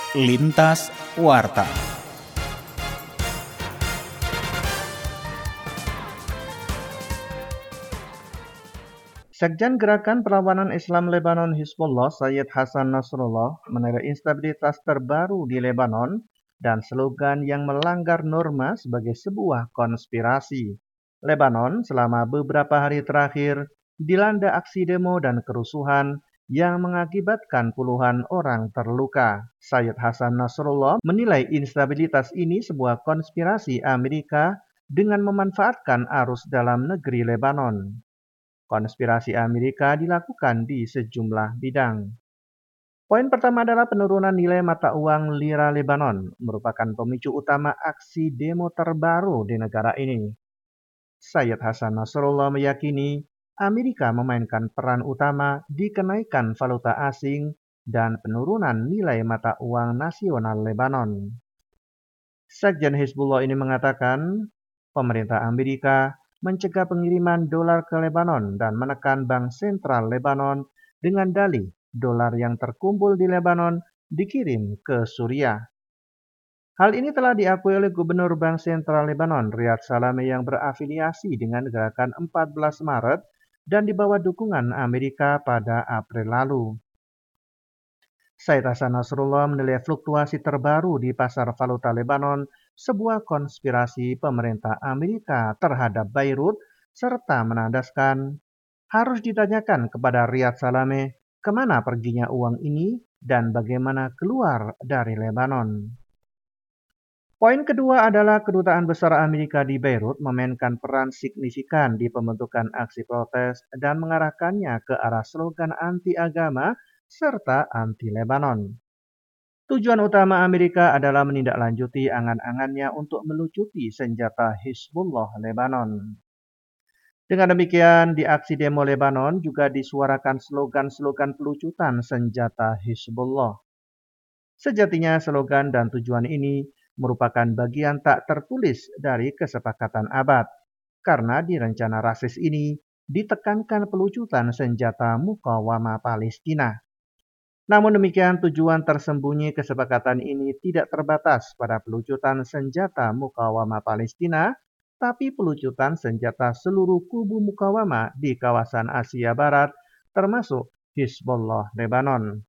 Lintas Warta. Sekjen Gerakan Perlawanan Islam Lebanon Hizbullah Sayyid Hasan Nasrullah menilai instabilitas terbaru di Lebanon dan slogan yang melanggar norma sebagai sebuah konspirasi. Lebanon selama beberapa hari terakhir dilanda aksi demo dan kerusuhan yang mengakibatkan puluhan orang terluka. Sayyid Hasan Nasrullah menilai instabilitas ini sebuah konspirasi Amerika dengan memanfaatkan arus dalam negeri Lebanon. Konspirasi Amerika dilakukan di sejumlah bidang. Poin pertama adalah penurunan nilai mata uang lira Lebanon merupakan pemicu utama aksi demo terbaru di negara ini. Sayyid Hasan Nasrullah meyakini Amerika memainkan peran utama di kenaikan valuta asing dan penurunan nilai mata uang nasional Lebanon. Sekjen Hizbullah ini mengatakan pemerintah Amerika mencegah pengiriman dolar ke Lebanon dan menekan Bank Sentral Lebanon dengan dalih dolar yang terkumpul di Lebanon dikirim ke Suriah. Hal ini telah diakui oleh Gubernur Bank Sentral Lebanon, Riyad Salameh, yang berafiliasi dengan Gerakan 14 Maret dan di bawah dukungan Amerika pada April lalu. Sayyid Hasan Nasrullah menilai fluktuasi terbaru di pasar valuta Lebanon sebuah konspirasi pemerintah Amerika terhadap Beirut serta menandaskan harus ditanyakan kepada Riyad Salameh kemana perginya uang ini dan bagaimana keluar dari Lebanon. Poin kedua adalah Kedutaan Besar Amerika di Beirut memainkan peran signifikan di pembentukan aksi protes dan mengarahkannya ke arah slogan anti-agama serta anti-Lebanon. Tujuan utama Amerika adalah menindaklanjuti angan-angannya untuk melucuti senjata Hizbullah Lebanon. Dengan demikian, di aksi demo Lebanon juga disuarakan slogan-slogan pelucutan senjata Hizbullah. Sejatinya slogan dan tujuan ini merupakan bagian tak tertulis dari kesepakatan abad, karena di rencana rasis ini ditekankan pelucutan senjata mukawamah Palestina. Namun demikian, tujuan tersembunyi kesepakatan ini tidak terbatas pada pelucutan senjata mukawamah Palestina, tapi pelucutan senjata seluruh kubu mukawamah di kawasan Asia Barat, termasuk Hizbullah Lebanon.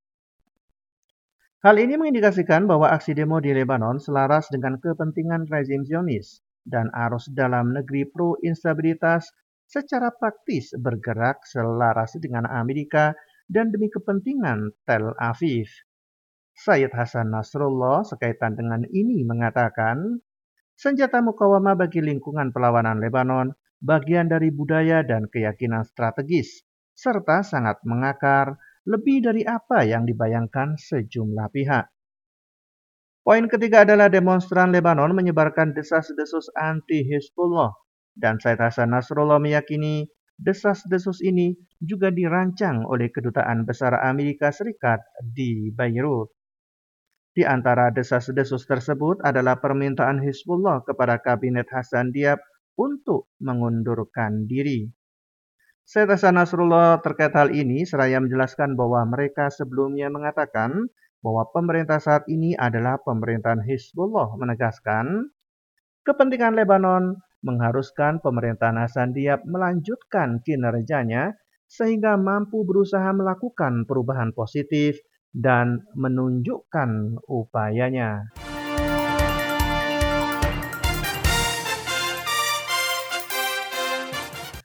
Hal ini mengindikasikan bahwa aksi demo di Lebanon selaras dengan kepentingan rezim Zionis dan arus dalam negeri pro-instabilitas secara praktis bergerak selaras dengan Amerika dan demi kepentingan Tel Aviv. Sayyid Hasan Nasrullah sekaitan dengan ini mengatakan, senjata mukawamah bagi lingkungan perlawanan Lebanon bagian dari budaya dan keyakinan strategis, serta sangat mengakar lebih dari apa yang dibayangkan sejumlah pihak. Poin ketiga adalah demonstran Lebanon menyebarkan desas-desus anti-Hizbullah, dan Sayyid Hasan Nasrullah meyakini desas-desus ini juga dirancang oleh Kedutaan Besar Amerika Serikat di Beirut. Di antara desas-desus tersebut adalah permintaan Hizbullah kepada Kabinet Hasan Diab untuk mengundurkan diri. Sayyid Hasan Nasrullah terkait hal ini seraya menjelaskan bahwa mereka sebelumnya mengatakan bahwa pemerintah saat ini adalah pemerintahan Hizbullah, menegaskan kepentingan Lebanon mengharuskan pemerintahan Hasan Diab melanjutkan kinerjanya sehingga mampu berusaha melakukan perubahan positif dan menunjukkan upayanya.